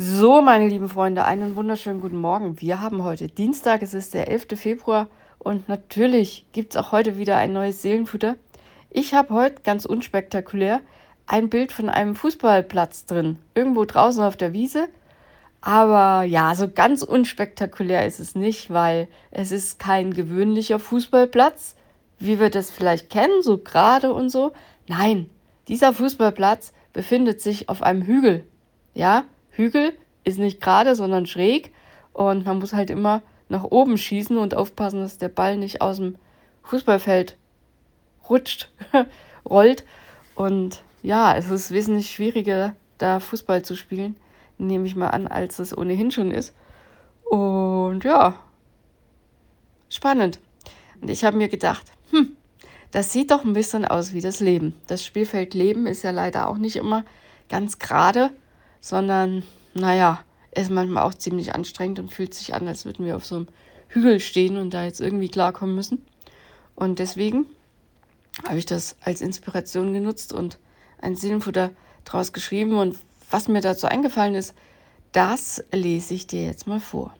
So, meine lieben Freunde, einen wunderschönen guten Morgen. Wir haben heute Dienstag, es ist der 11. Februar und natürlich gibt es auch heute wieder ein neues Seelenfutter. Ich habe heute ganz unspektakulär ein Bild von einem Fußballplatz drin, irgendwo draußen auf der Wiese. Aber ja, so ganz unspektakulär ist es nicht, weil es ist kein gewöhnlicher Fußballplatz, wie wir das vielleicht kennen, so gerade und so. Nein, dieser Fußballplatz befindet sich auf einem Hügel. Ja, Hügel ist nicht gerade, sondern schräg und man muss halt immer nach oben schießen und aufpassen, dass der Ball nicht aus dem Fußballfeld rutscht, rollt. Und ja, es ist wesentlich schwieriger, da Fußball zu spielen, nehme ich mal an, als es ohnehin schon ist. Und ja, spannend. Und ich habe mir gedacht, das sieht doch ein bisschen aus wie das Leben. Das Spielfeld Leben ist ja leider auch nicht immer ganz gerade, sondern, naja, ist manchmal auch ziemlich anstrengend und fühlt sich an, als würden wir auf so einem Hügel stehen und da jetzt irgendwie klarkommen müssen. Und deswegen habe ich das als Inspiration genutzt und ein Seelenfutter draus geschrieben. Und was mir dazu eingefallen ist, das lese ich dir jetzt mal vor.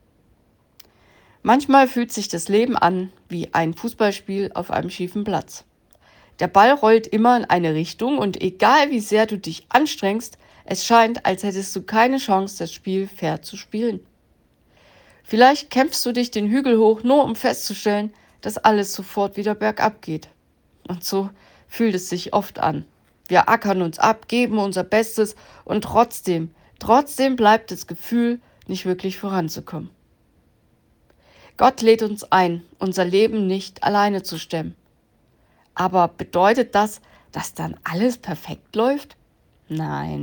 Manchmal fühlt sich das Leben an wie ein Fußballspiel auf einem schiefen Platz. Der Ball rollt immer in eine Richtung und egal wie sehr du dich anstrengst, es scheint, als hättest du keine Chance, das Spiel fair zu spielen. Vielleicht kämpfst du dich den Hügel hoch, nur um festzustellen, dass alles sofort wieder bergab geht. Und so fühlt es sich oft an. Wir ackern uns ab, geben unser Bestes und trotzdem bleibt das Gefühl, nicht wirklich voranzukommen. Gott lädt uns ein, unser Leben nicht alleine zu stemmen. Aber bedeutet das, dass dann alles perfekt läuft? Nein.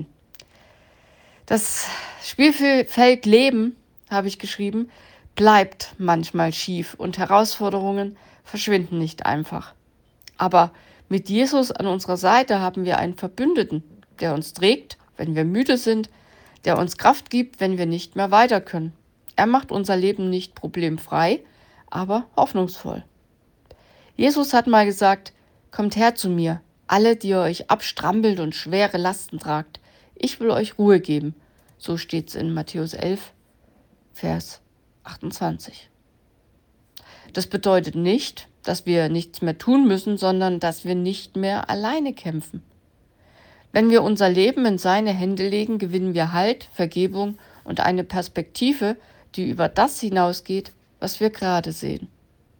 Das Spielfeld Leben, habe ich geschrieben, bleibt manchmal schief und Herausforderungen verschwinden nicht einfach. Aber mit Jesus an unserer Seite haben wir einen Verbündeten, der uns trägt, wenn wir müde sind, der uns Kraft gibt, wenn wir nicht mehr weiter können. Er macht unser Leben nicht problemfrei, aber hoffnungsvoll. Jesus hat mal gesagt, kommt her zu mir, alle, die ihr euch abstrampelt und schwere Lasten tragt. Ich will euch Ruhe geben. So steht es in Matthäus 11, Vers 28. Das bedeutet nicht, dass wir nichts mehr tun müssen, sondern dass wir nicht mehr alleine kämpfen. Wenn wir unser Leben in seine Hände legen, gewinnen wir Halt, Vergebung und eine Perspektive, die über das hinausgeht, was wir gerade sehen.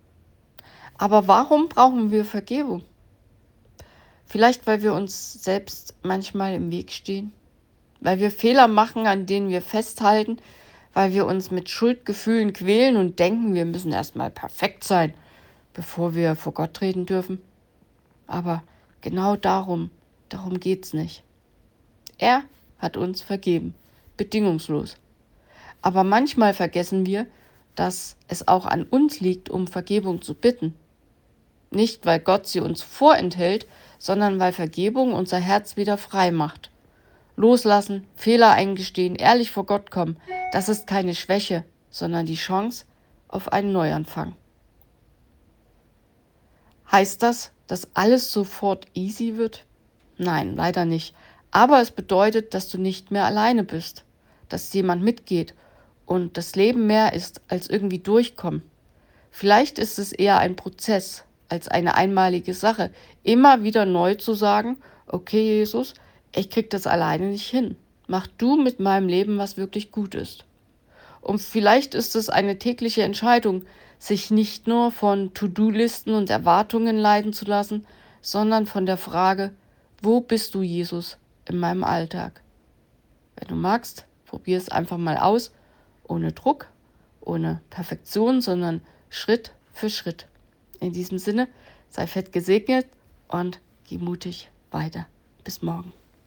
Aber warum brauchen wir Vergebung? Vielleicht, weil wir uns selbst manchmal im Weg stehen, weil wir Fehler machen, an denen wir festhalten, weil wir uns mit Schuldgefühlen quälen und denken, wir müssen erstmal perfekt sein, bevor wir vor Gott reden dürfen. Aber genau darum geht's nicht. Er hat uns vergeben, bedingungslos. Aber manchmal vergessen wir, dass es auch an uns liegt, um Vergebung zu bitten. Nicht, weil Gott sie uns vorenthält, sondern weil Vergebung unser Herz wieder frei macht. Loslassen, Fehler eingestehen, ehrlich vor Gott kommen, das ist keine Schwäche, sondern die Chance auf einen Neuanfang. Heißt das, dass alles sofort easy wird? Nein, leider nicht. Aber es bedeutet, dass du nicht mehr alleine bist, dass jemand mitgeht und das Leben mehr ist als irgendwie durchkommen. Vielleicht ist es eher ein Prozess als eine einmalige Sache, immer wieder neu zu sagen, okay Jesus, ich krieg das alleine nicht hin. Mach du mit meinem Leben, was wirklich gut ist. Und vielleicht ist es eine tägliche Entscheidung, sich nicht nur von To-Do-Listen und Erwartungen leiten zu lassen, sondern von der Frage, wo bist du, Jesus, in meinem Alltag? Wenn du magst, probier es einfach mal aus, ohne Druck, ohne Perfektion, sondern Schritt für Schritt. In diesem Sinne, sei fett gesegnet und geh mutig weiter. Bis morgen.